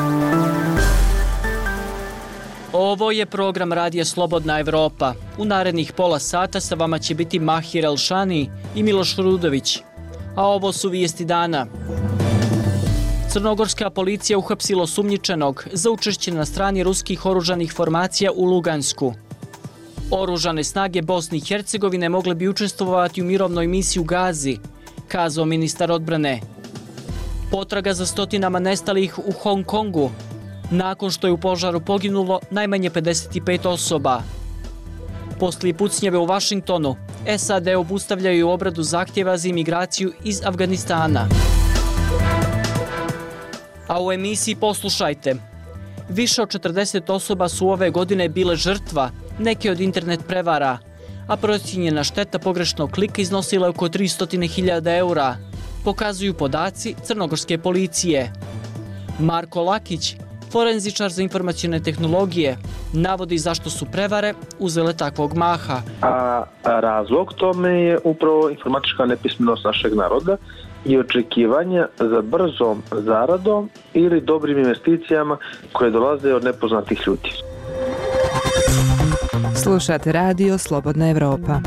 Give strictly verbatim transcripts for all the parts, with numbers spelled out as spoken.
Ovo je program Radija Slobodna Evropa. U narednih pola sata sa vama će biti Mahir Elšani i Miloš Rudović. A ovo su vijesti dana. Crnogorska policija uhapsila osumnjičenog za učešće na strani ruskih oružanih formacija u Lugansku. Oružane snage Bosne i Hercegovine mogle bi učestvovati u mirovnoj misiji u Gazi, kazao ministar odbrane. Potraga za stotinama nestalih u Hong Kongu, nakon što je u požaru poginulo najmanje pedeset pet osoba. Poslije pucnjeve u Vašingtonu, S A D obustavljaju obradu zahtjeva za imigraciju iz Afganistana. A u emisiji poslušajte. Više od četrdeset osoba su ove godine bile žrtva neke od internet prevara, a procijenjena šteta pogrešnog klika iznosila je oko tristo hiljada eura, pokazuju podaci crnogorske policije. Marko Lakić, forenzičar za informacione tehnologije, navodi zašto su prevare uzele takvog maha. A razlog tome je upravo informatička nepismenost našeg naroda i očekivanja za brzom zaradom ili dobrim investicijama koje dolaze od nepoznatih ljudi. Slušate Radio Slobodna Evropa.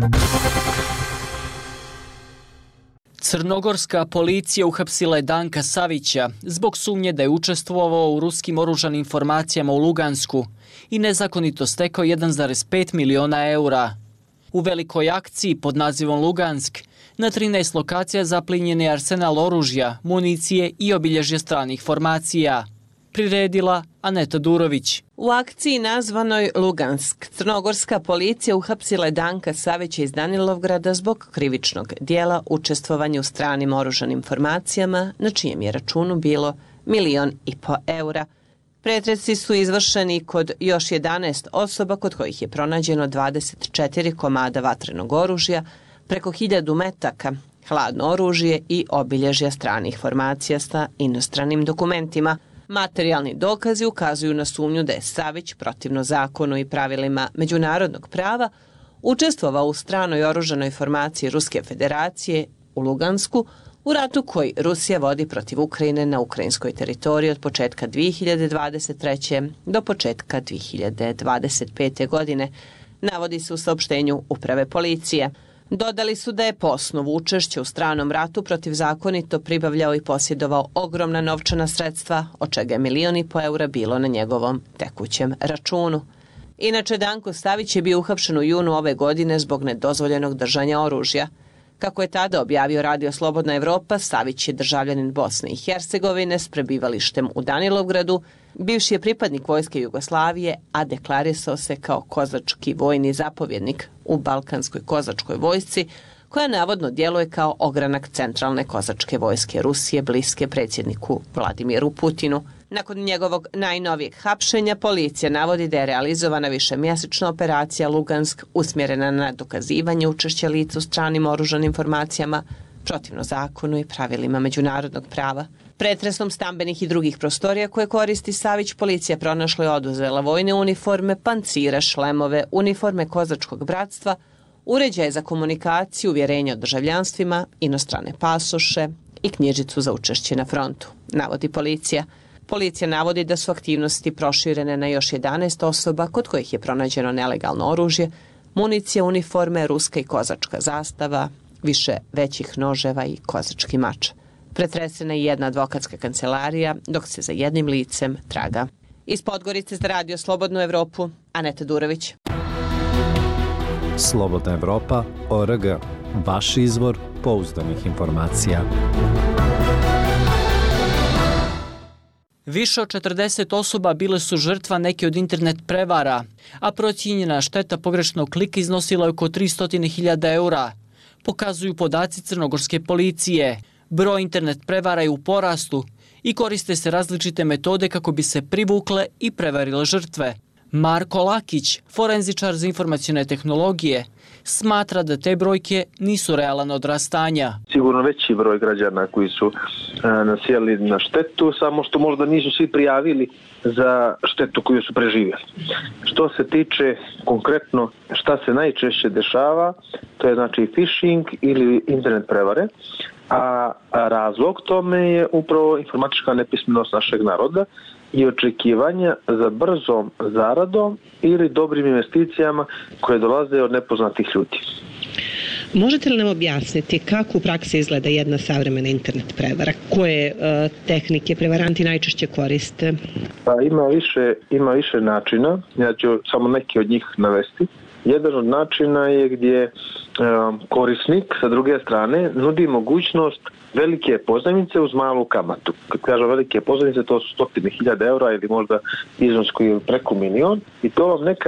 Crnogorska policija uhapsila je Danka Savića zbog sumnje da je učestvovao u ruskim oružanim formacijama u Lugansku i nezakonito stekao jedan zarez pet miliona eura. U velikoj akciji pod nazivom Lugansk na trinaest lokacija zaplinjen je arsenal oružja, municije i obilježje stranih formacija. Priredila Aneta Durović. U akciji nazvanoj Lugansk, crnogorska policija uhapsila je Danka Savića iz Danilovgrada zbog krivičnog dijela učestvovanja u stranim oružanim formacijama, na čijem je računu bilo milion i po eura. Pretresi su izvršeni kod još jedanaest osoba kod kojih je pronađeno dvadeset četiri komada vatrenog oružja, preko hiljadu metaka, hladno oružje i obilježja stranih formacija sa inostranim dokumentima. Materijalni dokazi ukazuju na sumnju da je Savić, protivno zakonu i pravilima međunarodnog prava, učestvovao u stranoj oružanoj formaciji Ruske federacije u Lugansku u ratu koji Rusija vodi protiv Ukrajine na ukrajinskoj teritoriji od početka dvije hiljade dvadeset treće. do početka dvije hiljade dvadeset pete. godine, navodi se u saopštenju Uprave policije. Dodali su da je po osnovu učešća u stranom ratu protivzakonito pribavljao i posjedovao ogromna novčana sredstva, od čega je milion i po eura bilo na njegovom tekućem računu. Inače, Danko Savić je bio uhapšen u junu ove godine zbog nedozvoljenog držanja oružja. Kako je tada objavio Radio Slobodna Evropa, Savić je državljanin Bosne i Hercegovine s prebivalištem u Danilovgradu, bivši je pripadnik vojske Jugoslavije, a deklarisao se kao kozački vojni zapovjednik u Balkanskoj kozačkoj vojsci, koja navodno djeluje kao ogranak centralne kozačke vojske Rusije bliske predsjedniku Vladimiru Putinu. Nakon njegovog najnovijeg hapšenja, policija navodi da je realizovana višemjesečna operacija Lugansk usmjerena na dokazivanje učešća lica u stranim oružanim formacijama protivno zakonu i pravilima međunarodnog prava. Pretresom stambenih i drugih prostorija koje koristi Savić, policija pronašla i oduzela vojne uniforme, pancire, šlemove, uniforme kozačkog bratstva, uređaje za komunikaciju, uvjerenje o državljanstvima, inostrane pasoše i knjižicu za učešće na frontu, navodi policija. Policija navodi da su aktivnosti proširene na još jedanaest osoba kod kojih je pronađeno nelegalno oružje, municija, uniforme, ruska i kozačka zastava, više većih noževa i kozački mač. Pretresena je jedna advokatska kancelarija, dok se za jednim licem traga. Iz Podgorice za Radio Slobodnu Evropu, Aneta Durović. Slobodna Evropa, O R G. Vaš izvor pouzdanih informacija. Više od četrdeset osoba bile su žrtva neke od internet prevara, a procijenjena šteta pogrešnog klika iznosila je oko tristo hiljada eura, pokazuju podaci crnogorske policije. Broj internet prevara je u porastu i koriste se različite metode kako bi se privukle i prevarile žrtve. Marko Lakić, forenzičar za informacione tehnologije, smatra da te brojke nisu realan odraz stanja. Sigurno veći broj građana koji su a, nasjeli na štetu, samo što možda nisu svi prijavili za štetu koju su preživjeli. Što se tiče konkretno šta se najčešće dešava, to je znači phishing ili internet prevare. A razlog tome je upravo informatička nepismenost našeg naroda i očekivanja za brzom zaradom ili dobrim investicijama koje dolaze od nepoznatih ljudi. Možete li nam objasniti kako u praksi izgleda jedna savremena internet prevara? Koje uh, tehnike prevaranti najčešće koriste? Pa ima više, ima više načina, ja ću samo neki od njih navesti. Jedan od načina je gdje um, korisnik sa druge strane nudi mogućnost velike pozajmice uz malu kamatu. Kad kažem velike pozajmice, to su stotine hiljada eura ili možda iznos koji je preko milion i to vam neka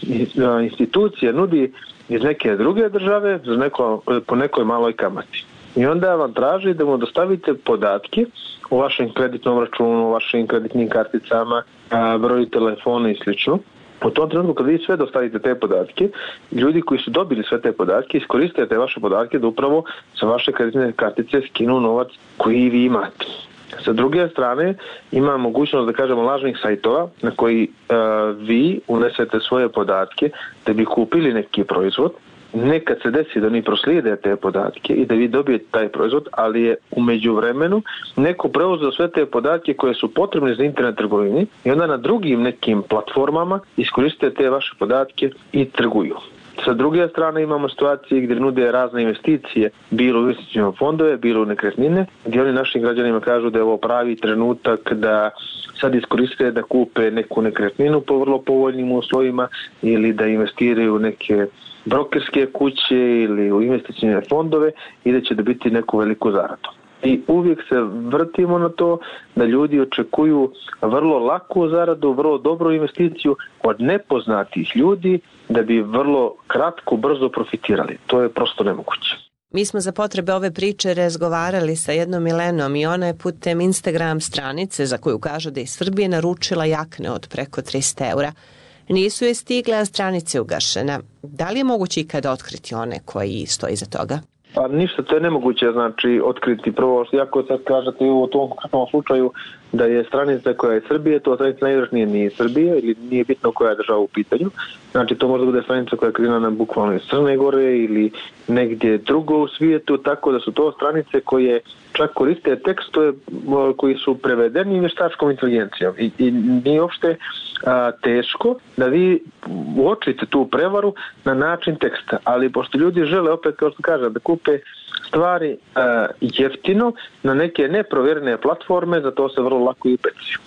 institucija nudi iz neke druge države za neko, po nekoj maloj kamati. I onda vam traži da mu dostavite podatke o vašem kreditnom računu, o vašim kreditnim karticama, broju telefona i slično. U tom trenutku kad vi sve dostavite te podatke, ljudi koji su dobili sve te podatke iskoriste te vaše podatke da upravo sa vaše kreditne kartice skinu novac koji vi imate. Sa druge strane ima mogućnost da kažemo lažnih sajtova na koji uh, vi unesete svoje podatke da bi kupili neki proizvod. Nekad se desi da oni proslijede te podatke i da vi dobijete taj proizvod, ali je u međuvremenu neko preuzeo sve te podatke koje su potrebne za internet trgovini i onda na drugim nekim platformama iskoriste te vaše podatke i trguju. Sa druge strane imamo situacije gdje nude razne investicije, bilo u investicijne fondove, bilo u nekretnine, gdje oni našim građanima kažu da je ovo pravi trenutak da sad iskoriste da kupe neku nekretninu po vrlo povoljnim uslovima ili da investiraju u neke brokerske kuće ili u investicijne fondove i da će dobiti neku veliku zaradu. I uvijek se vrtimo na to da ljudi očekuju vrlo laku zaradu, vrlo dobru investiciju od nepoznatih ljudi da bi vrlo kratko, brzo profitirali. To je prosto nemoguće. Mi smo za potrebe ove priče razgovarali sa jednom Milenom i ona je putem Instagram stranice za koju kaže da je iz Srbije naručila jakne od preko tristo eura. Nisu je stigle, a stranice ugašena. Da li je moguće ikada otkriti one koji stoji iza toga? Pa ništa, to je nemoguće, znači otkriti prvo, jako sad kažete u tom konkretnom slučaju da je stranica koja je Srbije, to stranica najvjerojatnije nije Srbije ili nije bitno koja je država u pitanju. Znači to može bude stranica koja je kreirana bukvalno iz Crne Gore ili negdje drugo u svijetu, tako da su to stranice koje čak koriste tekstove koji su prevedeni vještačkom inteligencijom i, i nije uopšte a, teško da vi uočite tu prevaru na način teksta, ali pošto ljudi žele opet, kao što kažem, da kupe stvari a, jeftino na neke neprovjerene platforme, za to se vrlo lako i upeciju.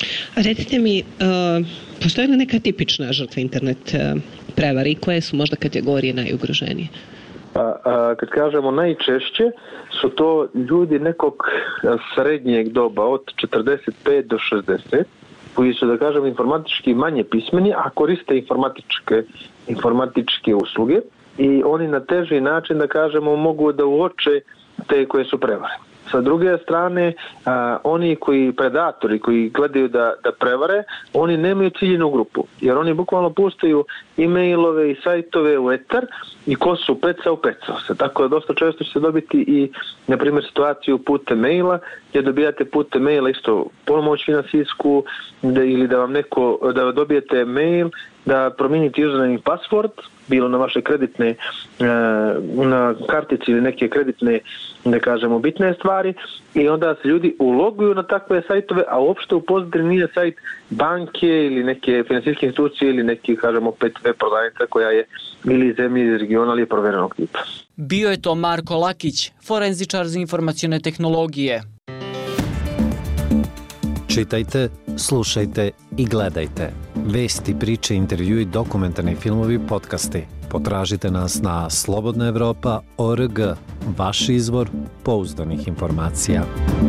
Recite mi, uh, postoje li neka tipična žrtva internet uh, prevari i koje su možda kategorije najugroženije? A, a, kad kažemo najčešće su to ljudi nekog srednjeg doba od četrdeset pet do šezdeset koji su, da kažem, informatički manje pismeni, a koriste informatičke, informatičke usluge i oni na teži način, da kažemo, mogu da uoče te koje su prevare. Sa druge strane, a, oni koji predatori, koji gledaju da, da prevare, oni nemaju ciljenu grupu, jer oni bukvalno pustaju e-mailove i sajtove u etar i ko su peca u pecao se. Tako da dosta često će se dobiti i, na primjer, situaciju putem maila, gdje dobijate putem maila isto pomoć finansijsku da, ili da vam neko, da dobijete mail da promijenite username i password, bilo na vaše kreditne, na kartici ili neke kreditne, da kažemo, bitne stvari i onda se ljudi uloguju na takve sajtove, a uopšte u pozadini nije sajt banke ili neke finansijske institucije ili neki, kažemo, opet web prodavnica koja je ili zemlji iz regiona ili provjerenog tipa. Bio je to Marko Lakić, forenzičar za informacione tehnologije. Čitajte, slušajte i gledajte. Vesti, priče, intervjui, dokumentarni filmovi, podcasti. Potražite nas na slobodna evropa tačka org, vaš izvor pouzdanih informacija.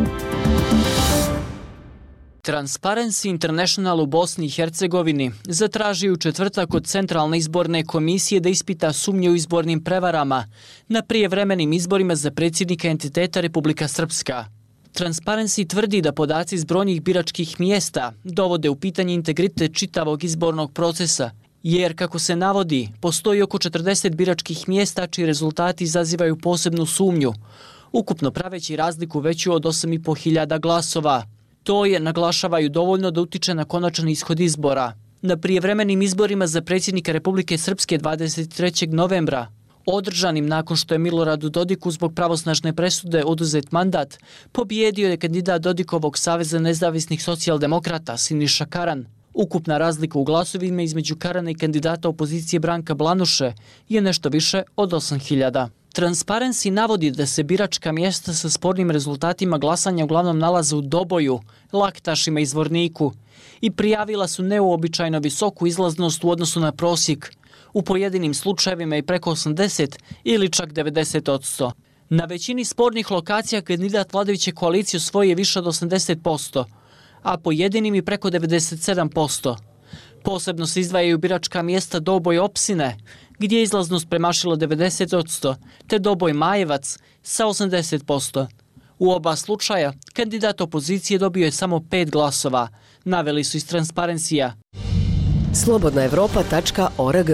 Transparency International u Bosni i Hercegovini zatražio u četvrtak od Centralne izborne komisije da ispita sumnje u izbornim prevarama na prijevremenim izborima za predsjednika entiteta Republika Srpska. Transparency tvrdi da podaci iz brojnih biračkih mjesta dovode u pitanje integritet čitavog izbornog procesa, jer, kako se navodi, postoji oko četrdeset biračkih mjesta čiji rezultati izazivaju posebnu sumnju, ukupno praveći razliku veću od osam i po hiljada glasova. To je, naglašavaju, dovoljno da utiče na konačan ishod izbora. Na prijevremenim izborima za predsjednika Republike Srpske dvadeset trećeg novembra Održanim nakon što je Miloradu Dodiku zbog pravosnažne presude oduzet mandat, pobijedio je kandidat Dodikovog Saveza nezavisnih socijaldemokrata Siniša Karan. Ukupna razlika u glasovima između Karana i kandidata opozicije Branka Blanuše je nešto više od osam hiljada. Transparency navodi da se biračka mjesta sa spornim rezultatima glasanja uglavnom nalaze u Doboju, Laktašima i Zvorniku i prijavila su neuobičajno visoku izlaznost u odnosu na prosjek, u pojedinim slučajevima i preko osamdeset ili čak devedeset odsto. Na većini spornih lokacija kandidat vladajuće koalicije osvojio više od osamdeset posto, a pojedinim i preko devedeset sedam posto. Posebno se izdvajaju biračka mjesta Doboj Opsine, gdje je izlaznost premašila devedeset odsto, te Doboj Majevac sa osamdeset posto. U oba slučaja kandidat opozicije dobio je samo pet glasova, naveli su iz Transparencija. slobodna evropa tačka org.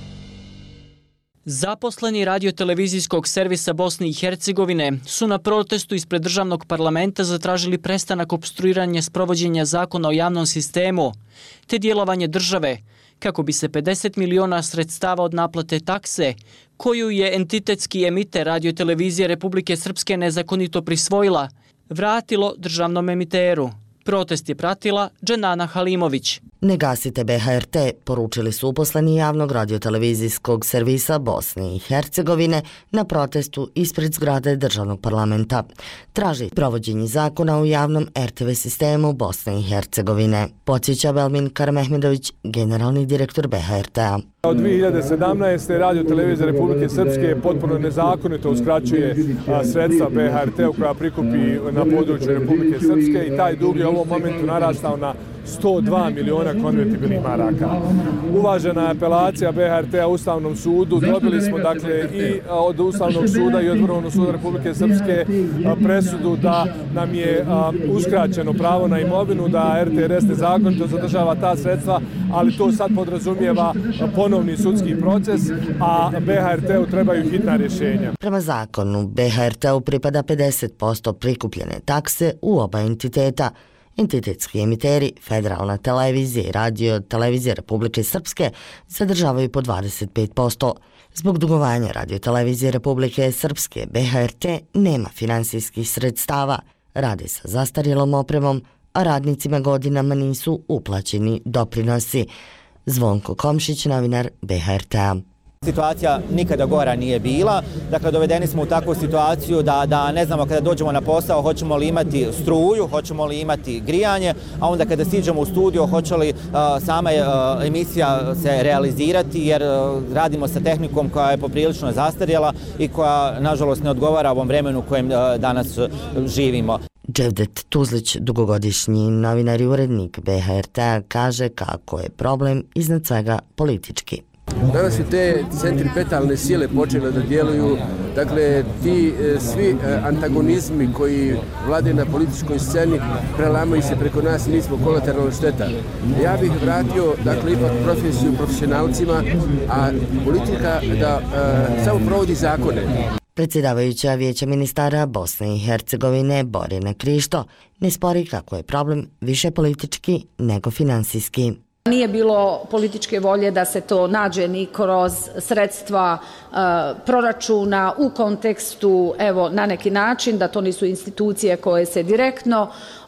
Zaposleni radiotelevizijskog servisa Bosne i Hercegovine su na protestu ispred državnog parlamenta zatražili prestanak opstruiranja sprovođenja zakona o javnom sistemu, te djelovanje države, kako bi se pedeset miliona sredstava od naplate takse, koju je entitetski emiter radiotelevizije Republike Srpske nezakonito prisvojila, vratilo državnom emiteru. Protest je pratila Dženana Halimović. Ne gasite B H R T, poručili su uposleni javnog radiotelevizijskog servisa Bosne i Hercegovine na protestu ispred zgrade državnog parlamenta. Traži provođenje zakona u javnom R T V sistemu Bosne i Hercegovine. Podsjeća Belmin Karamehmedović, generalni direktor B H R T-a. Od dvije hiljade sedamnaeste. radio televizija Republike Srpske potpuno nezakonito uskraćuje sredstva B H R T-u koja prikupi na području Republike Srpske i taj dug je u ovom momentu narastao na sto dva miliona konvertibilnih maraka. Uvažena apelacija B H R T-a Ustavnom sudu, dobili smo dakle i od Ustavnog suda i od Vrhovnog suda Republike Srpske presudu da nam je uskraćeno pravo na imovinu, da R T R S nezakonito zadržava ta sredstva, ali to sad podrazumijeva ponovni sudski proces, a B H R T-u trebaju hitna rješenja. Prema zakonu, B H R T-u pripada pedeset posto prikupljene takse u oba entiteta. Entitetski emiteri, Federalna televizija i Radio televizija Republike Srpske zadržavaju po dvadeset pet posto. Zbog dugovanja Radio televizije Republike Srpske, B H R T nema finansijskih sredstava, rade sa zastarjelom opremom, a radnicima godinama nisu uplaćeni doprinosi. Zvonko Komšić, novinar B H R T-a. Situacija nikada gora nije bila, dakle dovedeni smo u takvu situaciju da, da ne znamo kada dođemo na posao hoćemo li imati struju, hoćemo li imati grijanje, a onda kada stiđemo u studio hoće li uh, sama uh, emisija se realizirati jer uh, radimo sa tehnikom koja je poprilično zastarjela i koja nažalost ne odgovara ovom vremenu u kojem uh, danas uh, živimo. Dževdet Tuzlić, dugogodišnji novinar i urednik B H R T-a, kaže kako je problem iznad svega politički. Danas su te centripetalne sile počele da djeluju, dakle ti e, svi e, antagonizmi koji vlade na političkoj sceni prelamaju se preko nas i nismo kolateralna šteta. Ja bih vratio, dakle, ipak profesiju profesionalcima, a politika da e, samo provodi zakone. Predsjedavajuća Vijeća ministara Bosne i Hercegovine Borjana Krišto ne spori kako je problem više politički nego finansijski. Nije bilo političke volje da se to nađe ni kroz sredstva e, proračuna u kontekstu, evo, na neki način, da to nisu institucije koje se direktno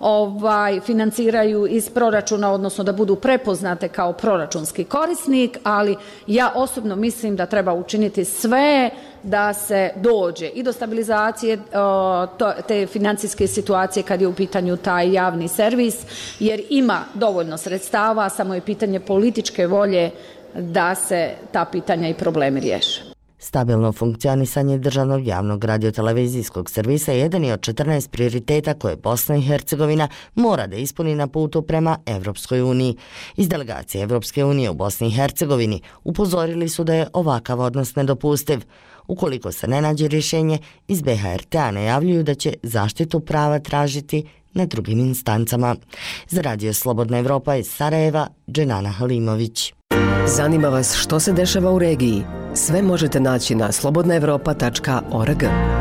ovaj, financiraju iz proračuna, odnosno da budu prepoznate kao proračunski korisnik, ali ja osobno mislim da treba učiniti sve da se dođe i do stabilizacije o, to, te financijske situacije kad je u pitanju taj javni servis, jer ima dovoljno sredstava, samo je pitanje političke volje da se ta pitanja i problemi riješe. Stabilno funkcionisanje državnog javnog radiotelevizijskog servisa je jedan od četrnaest prioriteta koje Bosna i Hercegovina mora da ispuni na putu prema Evropskoj uniji. Iz delegacije Evropske unije u Bosni i Hercegovini upozorili su da je ovakav odnos nedopustiv. Ukoliko se ne nađe rješenje, iz B H R T-a najavljuju da će zaštitu prava tražiti na drugim instancama. Za Radio Slobodna Evropa iz Sarajeva, Dženana Halimović. Zanima vas što se dešava u regiji? Sve možete naći na slobodna evropa tačka org.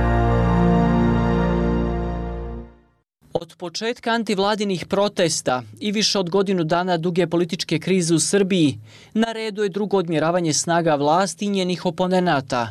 Od početka antivladinih protesta i više od godinu dana duge političke krize u Srbiji, na redu je drugo odmjeravanje snaga vlasti i njenih oponenata.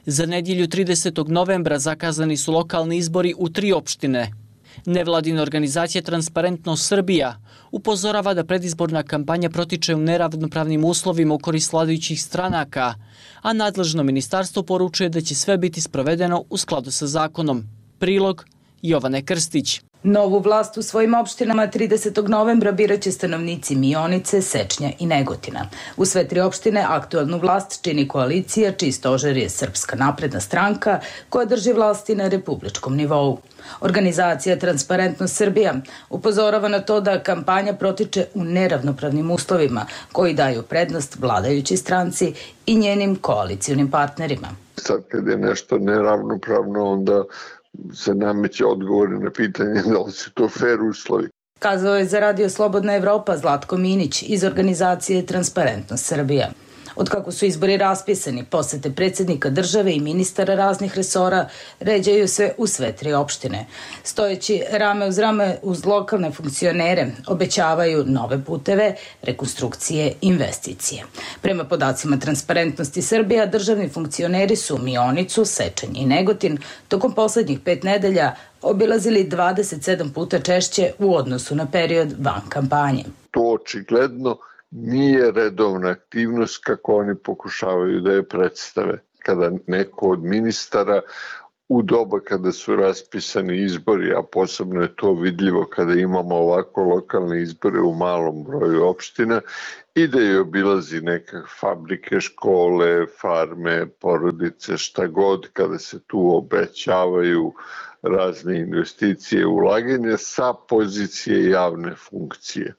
Za nedjelju tridesetog novembra zakazani su lokalni izbori u tri opštine. Nevladina organizacija Transparentnost Srbija upozorava da predizborna kampanja protiče u neravnopravnim uslovima u korist vladajućih stranaka, a nadležno ministarstvo poručuje da će sve biti sprovedeno u skladu sa zakonom. Prilog Jovane Krstić. Novu vlast u svojim opštinama tridesetog novembra biraće stanovnici Mionice, Sečnja i Negotina. U sve tri opštine aktualnu vlast čini koalicija čiji stožer je Srpska napredna stranka koja drži vlasti na republičkom nivou. Organizacija Transparentnost Srbija upozorava na to da kampanja protiče u neravnopravnim uslovima koji daju prednost vladajućoj stranci i njenim koalicionim partnerima. Sad kad je nešto neravnopravno, onda se nameće odgovori na pitanje da li su to fair uslovi. Kazao je za Radio Slobodna Evropa Zlatko Minić iz organizacije Transparentnost Srbija. Otkako su izbori raspisani, posete predsjednika države i ministara raznih resora ređaju se u sve tri opštine. Stojeći rame uz rame uz lokalne funkcionere obećavaju nove puteve, rekonstrukcije, investicije. Prema podacima Transparentnosti Srbija, državni funkcioneri su Mionicu, Sečanj i Negotin tokom poslednjih pet nedelja obilazili dvadeset sedam puta češće u odnosu na period van kampanje. To očigledno nije redovna aktivnost kako oni pokušavaju da je predstave. Kada neko od ministara u doba kada su raspisani izbori, a posebno je to vidljivo kada imamo ovako lokalne izbore u malom broju opština, ide i obilazi neke fabrike, škole, farme, porodice, šta god, kada se tu obećavaju razne investicije, ulaganja sa pozicije javne funkcije.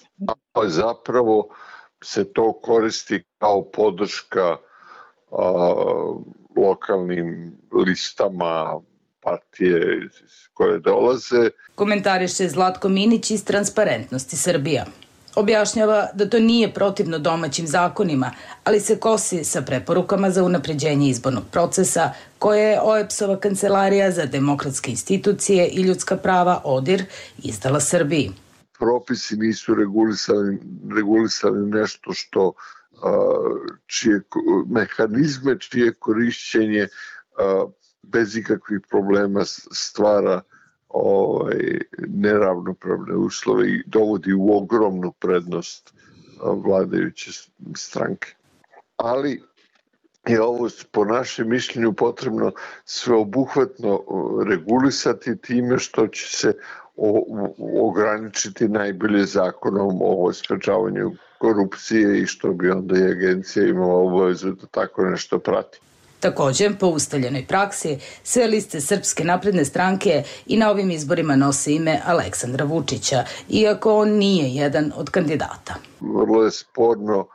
A zapravo se to koristi kao podrška a, lokalnim listama partije koje dolaze. Komentariše Zlatko Minić iz Transparentnosti Srbija. Objašnjava da to nije protivno domaćim zakonima, ali se kosi sa preporukama za unapređenje izbornog procesa koje je O E B S-ova Kancelarija za demokratske institucije i ljudska prava ODIR izdala Srbiji. Propisi nisu regulisali, regulisali nešto što a, čije, mehanizme čije korišćenje a, bez ikakvih problema stvara ovaj, neravnopravne uslove i dovodi u ogromnu prednost a, vladajuće stranke. Ali je ovo po našem mišljenju potrebno sveobuhvatno regulisati time što će se O, ograničiti najbolje zakonom o sprečavanju korupcije i što bi onda i agencija imala obavezu da tako nešto prati. Također, po ustaljenoj praksi, sve liste Srpske napredne stranke i na ovim izborima nose ime Aleksandra Vučića, iako on nije jedan od kandidata. Vrlo je sporno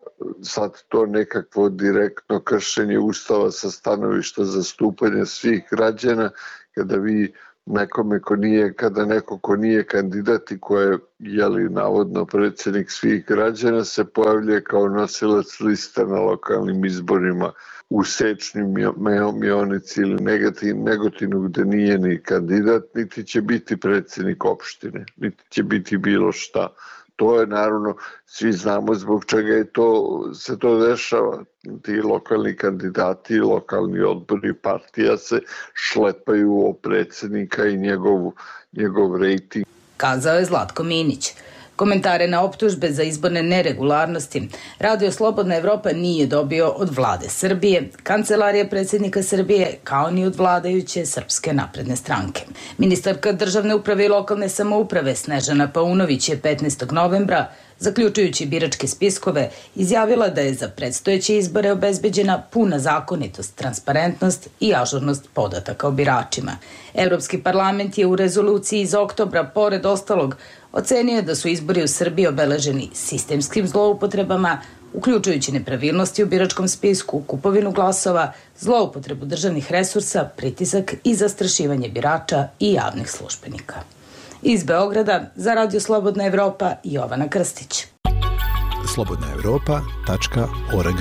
sad to nekakvo direktno kršenje Ustava sa stanovišta zastupanja svih građana, kada vi nekome ko nije, kada neko ko nije kandidat i ko je, jeli, navodno predsjednik svih građana, se pojavlja kao nosilac liste na lokalnim izborima u Sečnju, Mionici ili Negotinu, gde nije ni kandidat, niti će biti predsjednik opštine, niti će biti bilo šta. To je naravno, svi znamo zbog čega je to, se to dešava. Ti lokalni kandidati, lokalni odbori partija se šlepaju o predsjednika i njegov, njegov rejting. Kazao je Zlatko Minić. Komentare na optužbe za izborne neregularnosti Radio Slobodna Evropa nije dobio od vlade Srbije, Kancelarije predsjednika Srbije, kao ni od vladajuće Srpske napredne stranke. Ministarka državne uprave i lokalne samouprave Snežana Paunović je petnaestog novembra, zaključujući biračke spiskove, izjavila da je za predstojeće izbore obezbeđena puna zakonitost, transparentnost i ažurnost podataka o biračima. Evropski parlament je u rezoluciji iz oktobra, pored ostalog, ocenio da su izbori u Srbiji obeleženi sistemskim zloupotrebama, uključujući nepravilnosti u biračkom spisku, kupovinu glasova, zloupotrebu državnih resursa, pritisak i zastrašivanje birača i javnih službenika. Iz Beograda za Radio Slobodna Evropa, Jovana Krstić. slobodna evropa tačka org.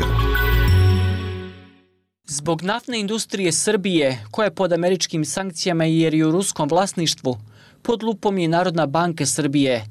Zbog naftne industrije Srbije, koja je pod američkim sankcijama jer je u ruskom vlasništvu, pod lupom je Narodna banka Srbije.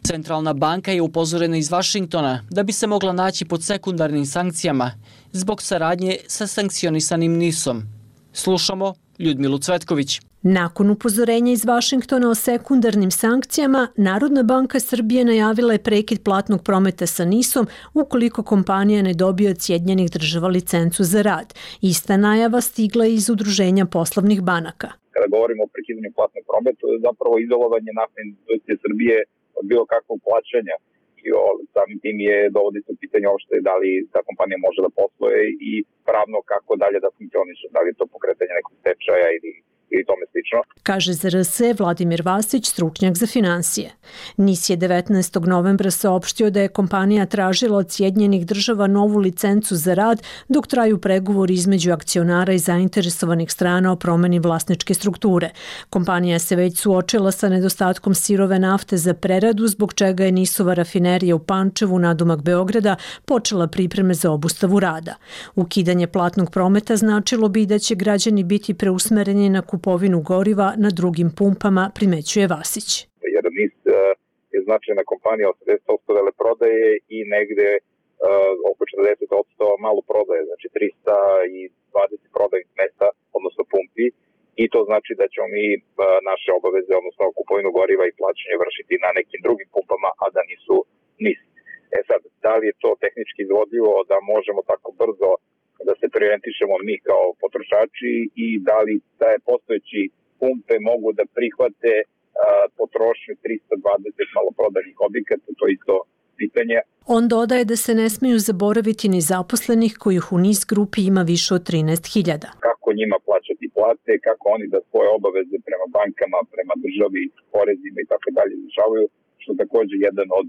Centralna banka je upozorena iz Vašingtona da bi se mogla naći pod sekundarnim sankcijama zbog saradnje sa sankcionisanim nisom. Slušamo Ljudmilu Cvetković. Nakon upozorenja iz Vašingtona o sekundarnim sankcijama, Narodna banka Srbije najavila je prekid platnog prometa sa nisom ukoliko kompanija ne dobije od Sjedinjenih država licencu za rad. Ista najava stigla je iz Udruženja poslovnih banaka. Kada govorimo o prekidanju platnog prometa, to je zapravo izolovanje naftne industrije Srbije od bilo kakvog plaćanja. I samim tim je dovodi se u pitanje uopšte da li ta kompanija može da posluje i pravno kako dalje da funkcioniše, da li je to pokretanje nekog stečaja ili i tome slično. Kaže za R S Vladimir Vasić, stručnjak za finansije. N I S je devetnaestog novembra saopštio da je kompanija tražila od Sjedinjenih država novu licencu za rad dok traju pregovori između akcionara i zainteresovanih strana o promeni vlasničke strukture. Kompanija se već suočila sa nedostatkom sirove nafte za preradu, zbog čega je Nisova rafinerija u Pančevu, nadomak Beograda, počela pripreme za obustavu rada. Ukidanje platnog prometa značilo bi da će građani biti preusmereni na kupovinu goriva na drugim pumpama, primećuje Vasić. Jer N I S je značajna kompanija, osamdeset posto veleprodaje i negde uh, oko četrdeset posto malo prodaje, znači trista dvadeset prodajnih mesta, odnosno pumpi, i to znači da ćemo mi uh, naše obaveze, odnosno kupovinu goriva i plaćanje vršiti na nekim drugim pumpama, a da nisu N I S. E sad, da li je to tehnički izvodljivo da možemo tako brzo da se preorijentišemo mi kao potrošači i da li da je postojeći pumpe mogu da prihvate a, potrošnju trista dvadeset maloprodajnih objekata, to je isto pitanje. On dodaje da se ne smiju zaboraviti ni zaposlenih kojih u N I S grupi ima više od trinaest hiljada. Kako njima plaćati plate, kako oni da svoje obaveze prema bankama, prema državi, porezima i tako dalje izvršavaju, što također jedan od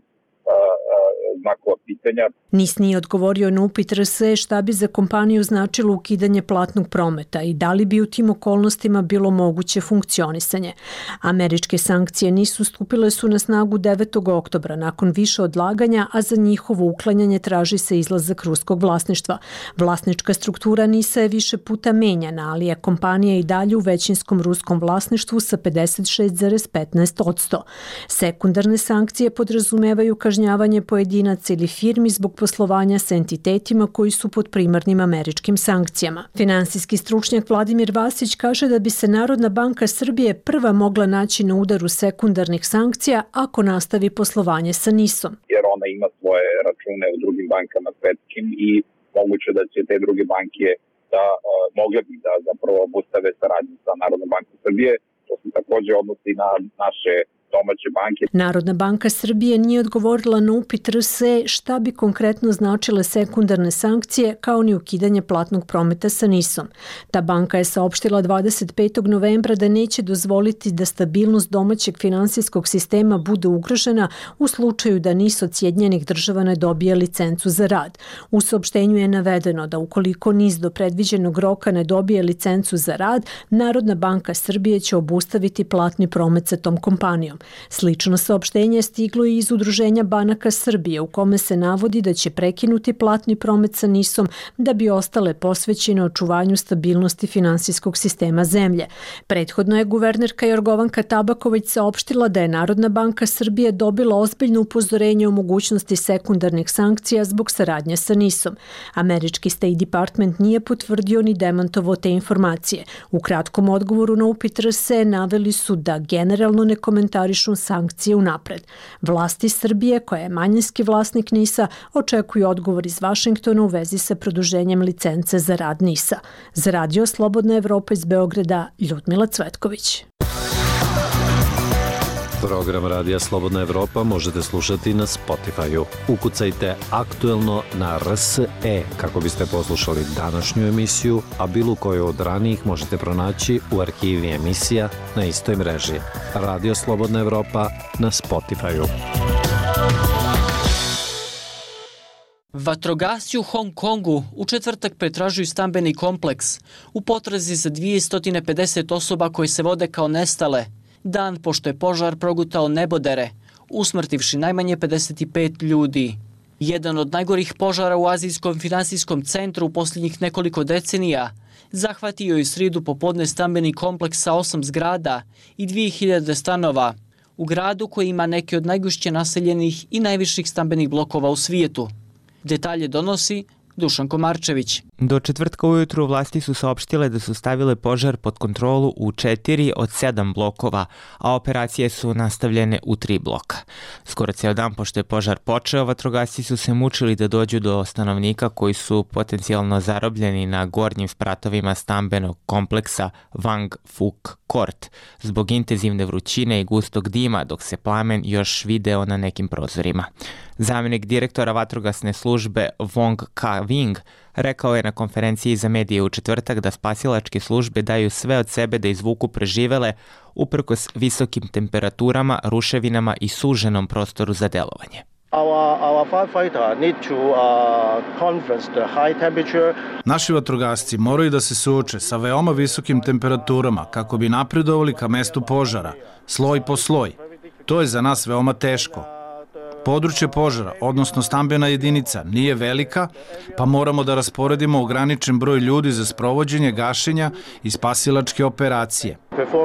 znakova pitanja. N I S nije odgovorio na upit R S šta bi za kompaniju značilo ukidanje platnog prometa i da li bi u tim okolnostima bilo moguće funkcionisanje. Američke sankcije N I S-u stupile su na snagu devetog oktobra nakon više odlaganja, a za njihovo uklanjanje traži se izlazak ruskog vlasništva. Vlasnička struktura N I S-a je više puta menjana, ali je kompanija i dalje u većinskom ruskom vlasništvu sa pedeset šest zarez petnaest posto. Sekundarne sankcije podrazumevaju kažnjavanje pojedinaca ili firmi zbog poslovanja sa entitetima koji su pod primarnim američkim sankcijama. Finansijski stručnjak Vladimir Vasić kaže da bi se Narodna banka Srbije prva mogla naći na udaru sekundarnih sankcija ako nastavi poslovanje sa N I S-om. Jer ona ima svoje račune u drugim bankama svetskim i moguće da će te druge banke da uh, mogle bi da zapravo obustave saradnju sa Narodnom bankom Srbije. To se također odnosi na naše domaće banke. Narodna banka Srbije nije odgovorila na upit R S šta bi konkretno značile sekundarne sankcije kao ni ukidanje platnog prometa sa N I S-om. Ta banka je saopštila dvadeset petog novembra da neće dozvoliti da stabilnost domaćeg finansijskog sistema bude ugrožena u slučaju da N I S od Sjedinjenih država ne dobije licencu za rad. U saopštenju je navedeno da ukoliko N I S do predviđenog roka ne dobije licencu za rad, Narodna banka Srbije će obustaviti platni promet sa tom kompanijom. Slično saopštenje je stiglo i iz Udruženja banaka Srbije u kome se navodi da će prekinuti platni promet sa N I S-om da bi ostale posvećene očuvanju stabilnosti finansijskog sistema zemlje. Prethodno je guvernerka Jorgovanka Tabaković saopštila da je Narodna banka Srbije dobila ozbiljno upozorenje o mogućnosti sekundarnih sankcija zbog saradnje sa N I S-om. Američki State Department nije potvrdio ni demantovao te informacije. U kratkom odgovoru na upit R S naveli su da generalno ne komentarišu sankcije unapred. Vlasti Srbije, koja je manjinski vlasnik N I S-a, očekuju odgovor iz Vašingtona u vezi sa produženjem licence za rad N I S-a. Za Radio Slobodna Evropa iz Beograda, Ljudmila Cvetković. Program Radija Slobodna Evropa možete slušati na Spotify-u. Ukucajte aktuelno na R S E kako biste poslušali današnju emisiju, a bilo koju od ranijih možete pronaći u arhivi emisija na istoj mreži. Radio Slobodna Evropa na Spotify-u. Vatrogasci u Hong Kongu u četvrtak pretražuju stambeni kompleks u potrazi za dvjesto pedeset osoba koje se vode kao nestale, dan pošto je požar progutao nebodere, usmrtivši najmanje pedeset pet ljudi. Jedan od najgorih požara u Azijskom finansijskom centru u posljednjih nekoliko decenija zahvatio je u srijedu popodne stambeni kompleks sa osam zgrada i dvije hiljade stanova u gradu koji ima neke od najgušće naseljenih i najviših stambenih blokova u svijetu. Detalje donosi Dušan Komarčević. Do četvrtka ujutru vlasti su saopštile da su stavile požar pod kontrolu u četiri od sedam blokova, a operacije su nastavljene u tri bloka. Skoro cijel dan pošto je požar počeo, vatrogasci su se mučili da dođu do stanovnika koji su potencijalno zarobljeni na gornjim spratovima stambenog kompleksa Vang Phuc Court zbog intenzivne vrućine i gustog dima, dok se plamen još video na nekim prozorima. Zamjenik direktora vatrogasne službe Wong Ka-Wing rekao je na konferenciji za medije u četvrtak da spasilačke službe daju sve od sebe da izvuku preživele uprkos visokim temperaturama, ruševinama i suženom prostoru za delovanje. Naši vatrogasci moraju da se suoče sa veoma visokim temperaturama kako bi napredovali ka mestu požara, sloj po sloj. To je za nas veoma teško. Područje požara, odnosno stambena jedinica, nije velika, pa moramo da rasporedimo ograničen broj ljudi za sprovođenje gašenja i spasilačke operacije.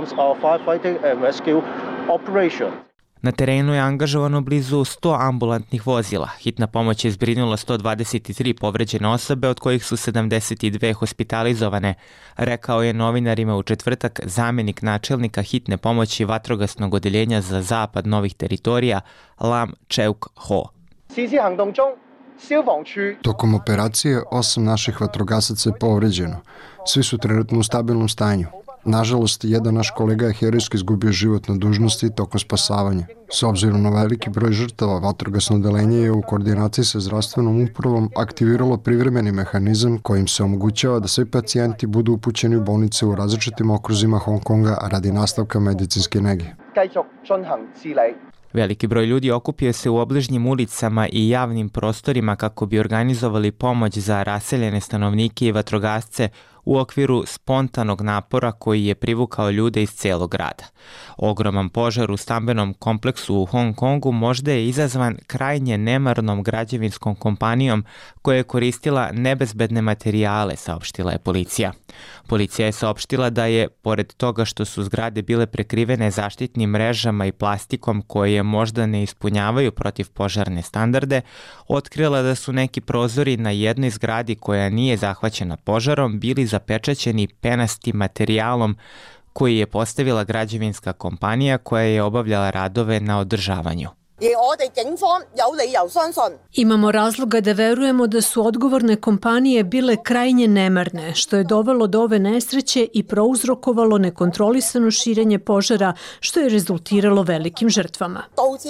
Na terenu je angažovano blizu sto ambulantnih vozila. Hitna pomoć je zbrinula sto dvadeset tri povređene osobe, od kojih su sedamdeset dve hospitalizovane, rekao je novinarima u četvrtak zamjenik načelnika hitne pomoći vatrogasnog odeljenja za zapad novih teritorija Lam Cheuk Ho. Tokom operacije osam naših vatrogasaca je povređeno. Svi su trenutno u stabilnom stanju. Nažalost, jedan naš kolega je herojski izgubio život na dužnosti tokom spasavanja. S obzirom na veliki broj žrtava, vatrogasno odeljenje je u koordinaciji sa zdravstvenom upravom aktiviralo privremeni mehanizam kojim se omogućava da svi pacijenti budu upućeni u bolnice u različitim okruzima Hong Konga radi nastavka medicinske nege. Veliki broj ljudi okupio se u obližnjim ulicama i javnim prostorima kako bi organizovali pomoć za raseljene stanovnike i vatrogasce u okviru spontanog napora koji je privukao ljude iz celog grada. Ogroman požar u stambenom kompleksu u Hong Kongu možda je izazvan krajnje nemarnom građevinskom kompanijom koja je koristila nebezbedne materijale, saopštila je policija. Policija je saopštila da je, pored toga što su zgrade bile prekrivene zaštitnim mrežama i plastikom koje možda ne ispunjavaju protivpožarne standarde, otkrila da su neki prozori na jednoj zgradi koja nije zahvaćena požarom bili zapečaćeni penastim materijalom koji je postavila građevinska kompanija koja je obavljala radove na održavanju. Imamo razloga da verujemo da su odgovorne kompanije bile krajnje nemarne, što je dovelo do ove nesreće i prouzrokovalo nekontrolisano širenje požara, što je rezultiralo velikim žrtvama.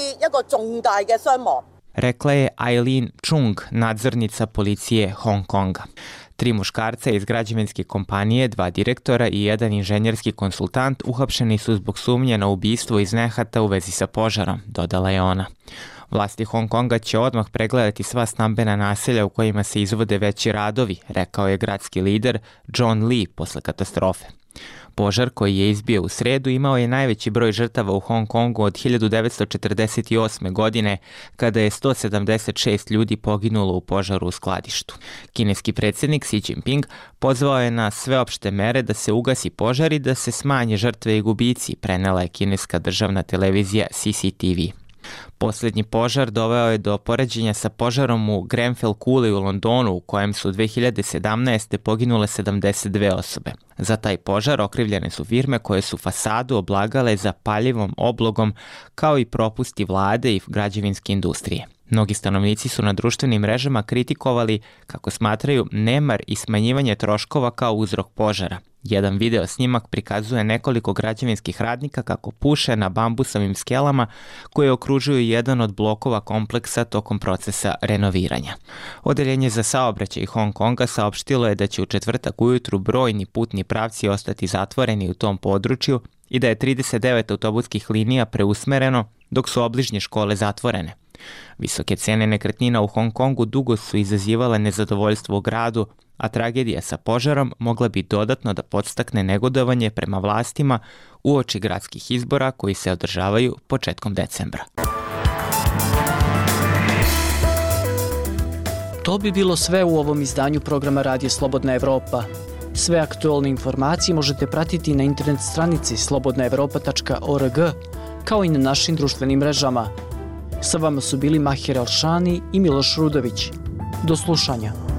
Rekla je Eileen Chung, nadzornica policije Hong Konga. Tri muškarca iz građevinske kompanije, dva direktora i jedan inženjerski konsultant uhapšeni su zbog sumnje na ubistvo iz nehata u vezi sa požarom, dodala je ona. Vlasti Hong Konga će odmah pregledati sva stambena naselja u kojima se izvode veći radovi, rekao je gradski lider John Lee posle katastrofe. Požar koji je izbio u sredu imao je najveći broj žrtava u Hong Kongu od hiljadu devetsto četrdeset osme. godine, kada je sto sedamdeset šest ljudi poginulo u požaru u skladištu. Kineski predsjednik Xi Jinping pozvao je na sveopšte mere da se ugasi požar i da se smanje žrtve i gubici, prenela je kineska državna televizija C C T V. Posljednji požar doveo je do poređenja sa požarom u Grenfell Kuli u Londonu, u kojem su dve hiljade sedamnaeste. poginule sedamdeset dve osobe. Za taj požar okrivljene su firme koje su fasadu oblagale zapaljivom oblogom, kao i propusti vlade i građevinske industrije. Mnogi stanovnici su na društvenim mrežama kritikovali, kako smatraju, nemar i smanjivanje troškova kao uzrok požara. Jedan video snimak prikazuje nekoliko građevinskih radnika kako puše na bambusovim skelama koje okružuju jedan od blokova kompleksa tokom procesa renoviranja. Odeljenje za saobraćaj Hong Konga saopštilo je da će u četvrtak ujutru brojni putni pravci ostati zatvoreni u tom području i da je trideset devet autobuskih linija preusmereno, dok su obližnje škole zatvorene. Visoke cene nekretnina u Hong Kongu dugo su izazivale nezadovoljstvo u gradu, a tragedija sa požarom mogla bi dodatno da podstakne negodovanje prema vlastima uoči gradskih izbora koji se održavaju početkom decembra. To bi bilo sve u ovom izdanju programa Radija Slobodna Evropa. Sve aktualne informacije možete pratiti na internet stranici slobodna evropa tačka org, kao i na našim društvenim mrežama. Sa vama su bili Mahir Alšani i Miloš Rudović. Do slušanja.